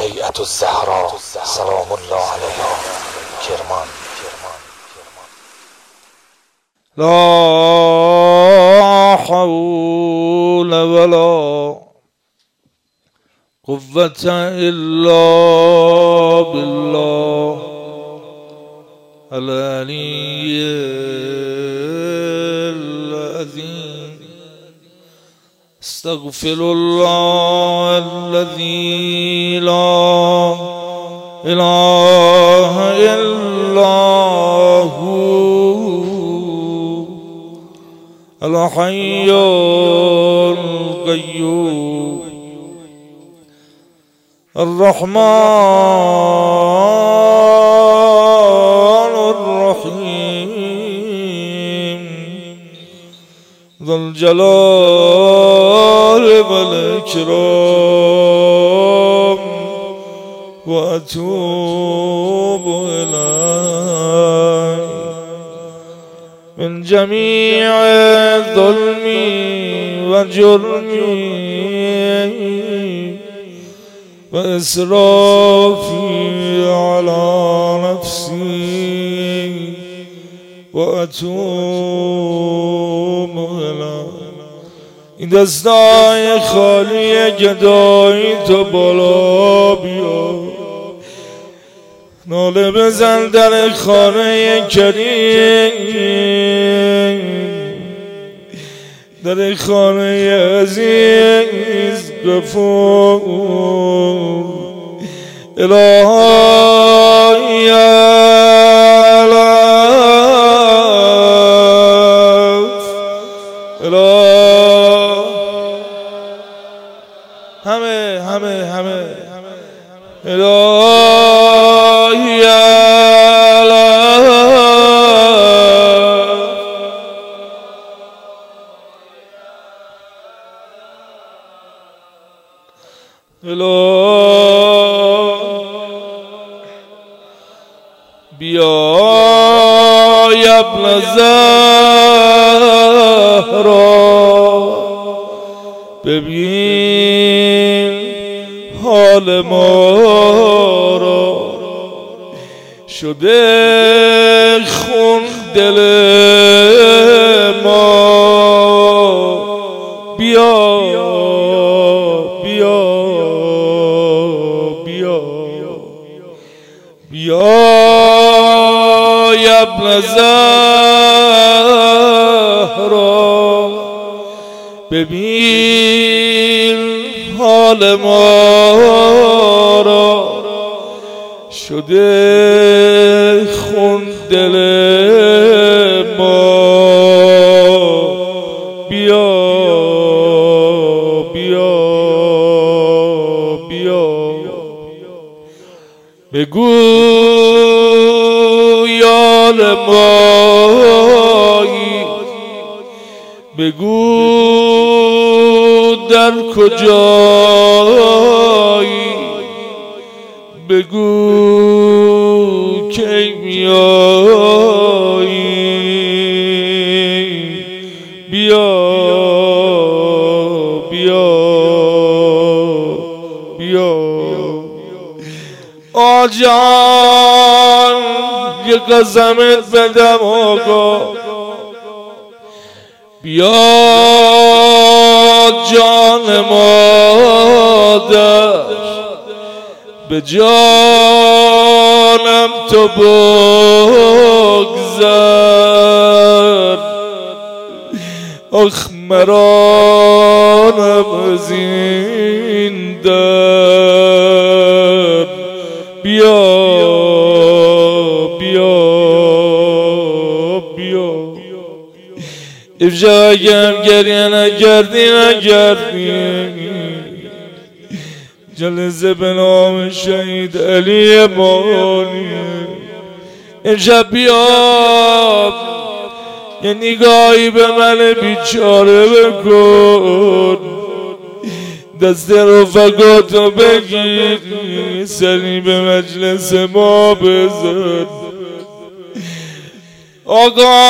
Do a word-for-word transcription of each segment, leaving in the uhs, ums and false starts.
هیئت الزهرا سلام الله علیها کرمان. لا حول ولا قوة إلا بالله العلي العظيم. استغفر الله الذي لا إله إلا هو الحي القيوم الرحمن الرحيم ذو الجلال والإكرام. وأتوب إليه من جميع ظلمي وجرمي وإسرافي على نفسي. وأتوب إليه. این دستای خالی گدایی تو بالا بیا، ناله بزن در خانه کریم، در خانه عزیز غفور. الهی همه همه همه الهی بیا یا ابن زهرا، ببین حال ما را، شده خون دل ما. بیا بیا بیا بیا یا ابن زهرا، ببین حال ما را، شده خون دل ما. بیا بیا بیا بگو یار مایی، بگو در کجایی، بگو کی میایی. بیا بیا بیا آجان یه قسمت بدم آقا. بیا جان مادر، به جانم تو بگذر. آخ مرانم از این در. بیا بیا بیا افجا اگرم گریه نکردی نکردی جلسه به نام شهید علی بانی. امشب بیا یه نگاهی به من بیچاره بکن، دست رفقاتو بگیر، سری به مجلس ما بزن. آقا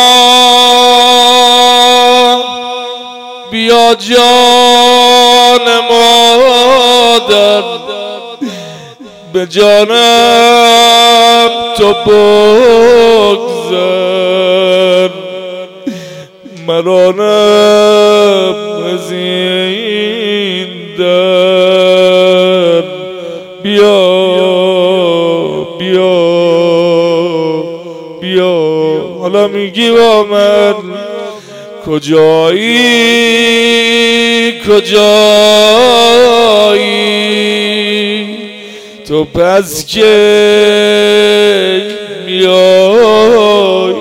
بیا جان مادر، به جانم تو بگذر مرانم از این در بیا بیا بیا حالا میگی با من کجایی کجایی تو پس که میای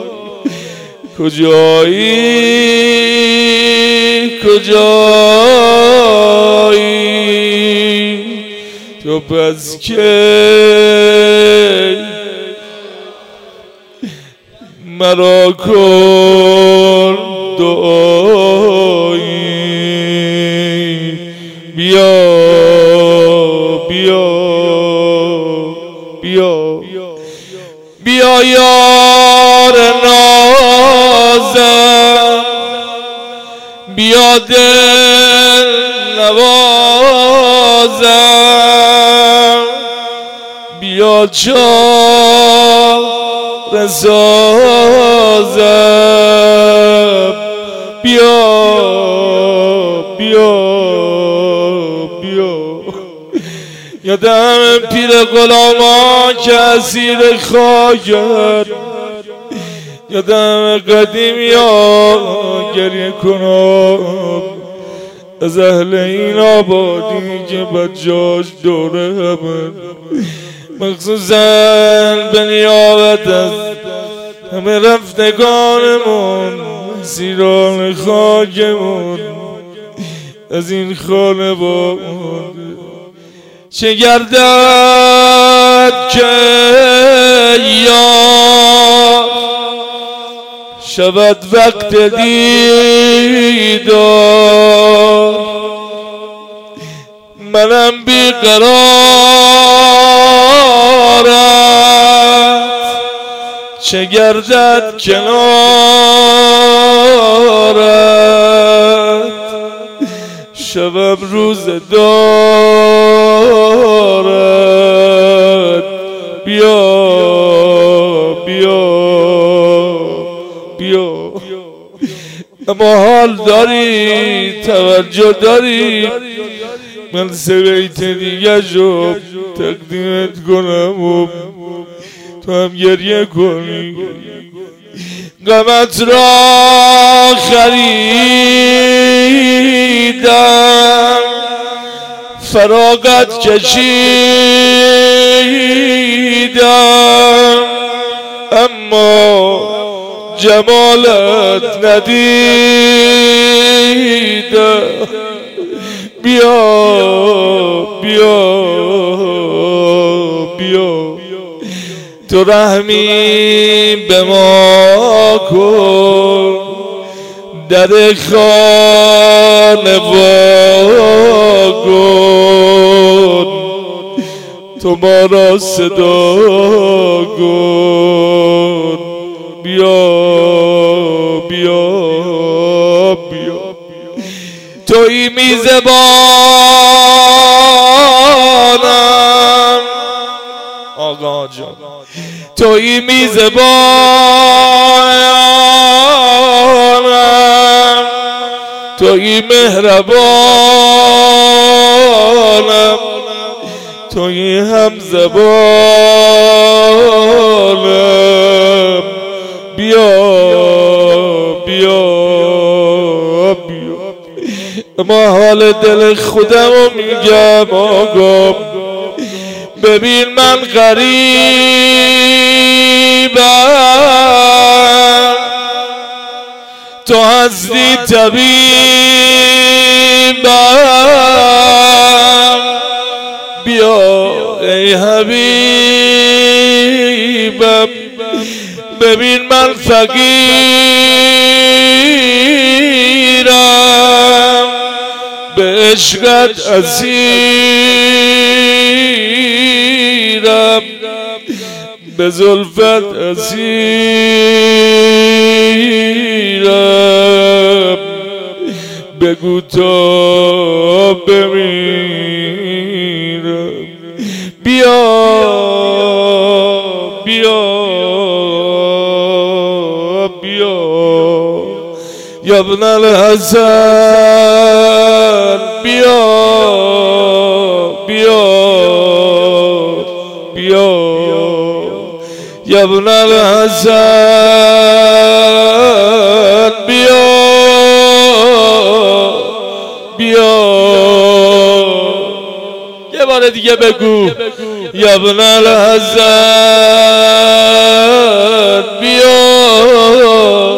کجایی کجایی تو پس که مرا کن دعایی بیا بیا بیا بیا یار نازم بیا دل نوازم بیا چاره سازم بیا بیا بیا یادم پیر غلاما که اسیر خاگر یادم قدیم یا گریه کنم از اهل این آبادی که بجاش دوره همه مخصوصا به نیابت از همه رفتگانمون سیران خاکمون از این خانواده چه گردد که یا شود وقت دیدار منم بیقرارم چه گردد کنارت شبم روز دارد بیا بیا بیا اما حال داری توجه داری من سه بیت دیگه شو تقدیمت کنم و تو هم گریه کنی غمت را خریدم فراغت کشیدم اما جمالت ندیدم بیا بیا بیا تو رحمی به ما کن در خانه وا کن تو ما را صدا کن بیا بیا بیا توی میزبانم آقا جان توی میزبانم توی مهربانم توی همزبانم بیا بیا بیا ما حال دل خودمو میگم آقا ببین من غریبم تو هستی طبیبم بیا ای حبیبم ببین من فقیرم به عشقت اسیرم به زلفت اسیرم بگو تا بمیرم بیا بیا بیا یا ابن الحسن بیا بیا بیا یا ابن الحسن بیا بیا یه بار دیگه بگو یا ابن الحسن بیا